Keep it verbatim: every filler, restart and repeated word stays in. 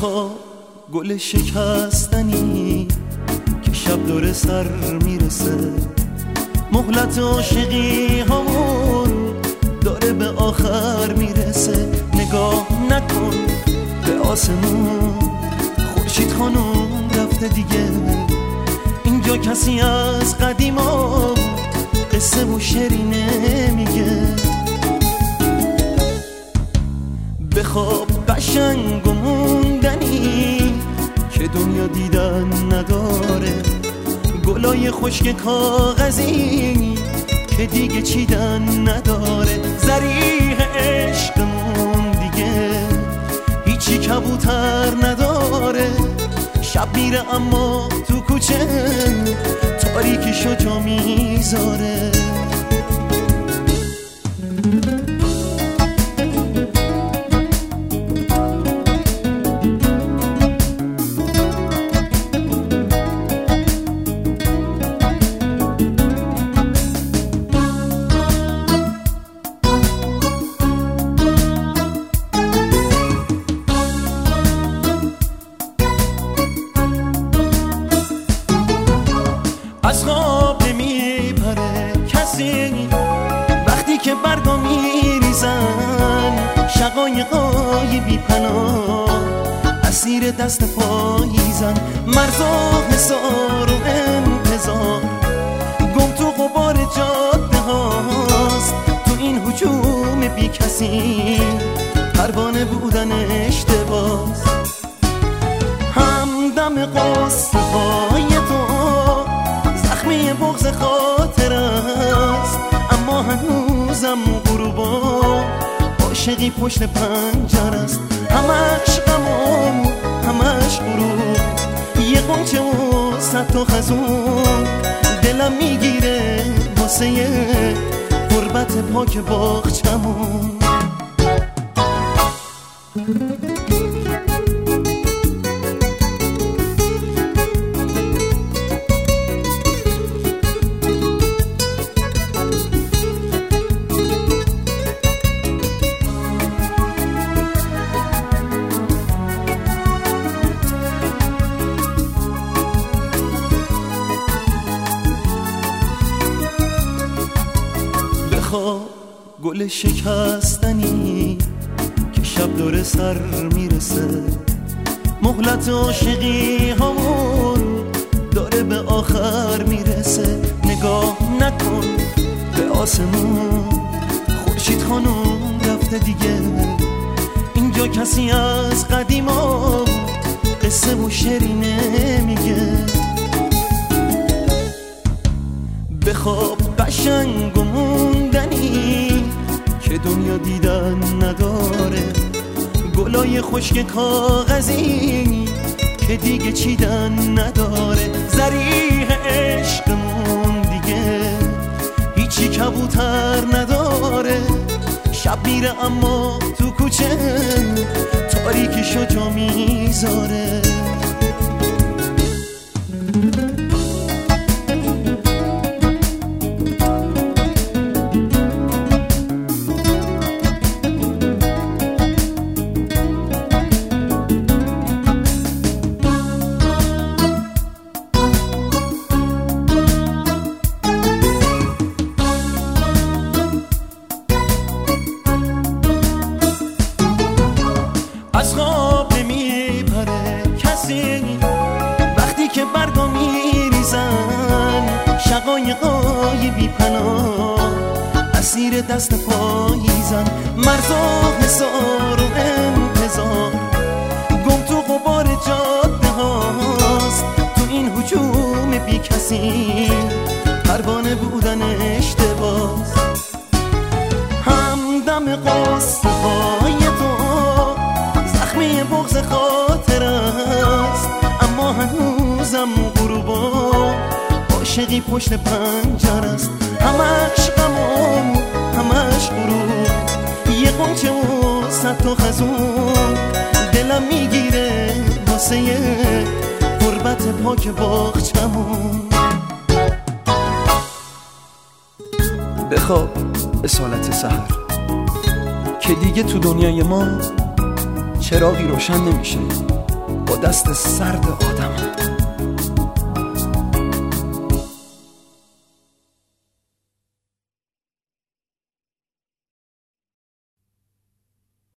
بخواب گل شکستنی که شب دور سر میرسه، مهلت عاشقی همون داره به آخر میرسه. نگاه نکن به آسمون، خورشید خانم رفته دیگه. اینجا کسی از قدیما قصه و شعری نمیگه. بخواب قشنگ و موندنی که دنیا دیدن نداره، گلای خشک کاغذی که دیگه چیدن نداره. زریح عشقمون دیگه هیچی کبوتر نداره. شب میره اما تو کوچه تاریکیشو جا میذاره. از خواب نمیپره کسی وقتی که برگا میریزن. شقایقای بی پناه اسیر دست پاییزن. مرزا حصار و انتظار گم تو غبار جاده هاست. تو این هجوم بی کسی پروانه بودن اشتباس. همدم قصه های تو زخمی بغض خاطر است، اما هنوزم غروبا عاشقی پشت پنجره است. همش غم و همش غروب، یه غنچه و صد تا خزون دلم میگیره واسه غربت پاک باغچمون. گل شکستنی که شب دور سر میرسه، مهلت عاشقی همون داره به آخر میرسه. نگاه نکن به آسمون، خورشید خانم رفته دیگه. اینجا کسی از قدیما قصه و شعری نمیگه. بخواب قشنگ و موندنی که دنیا دیدن نداره، گلای خشک کاغذی که دیگه چیدن نداره. زریح عشقمون دیگه هیچی کبوتر نداره. شب میره اما تو کوچه تاریکیشو جا میذاره. از خواب نمیپره کسی وقتی که برگا میریزن. شقایقای بی پناه اسیر دست پاییزن. مرزا حصار و انتظار گم تو غبار جاده هاست. تو این هجوم بی کسی پروانه بودن اشتباس. همدم قصه های تو زخمی بغض خاطر است، اما هنوزم غروبا عاشقی پشت پنجره است. همش غم و همش غروب، یه غنچه و صد تا خزون دلم میگیره واسه غربت پاک باغچمون. بخواب اصالت سحر که دیگه تو دنیای ما چراغی روشن نمیشه. با دست سرد آدم.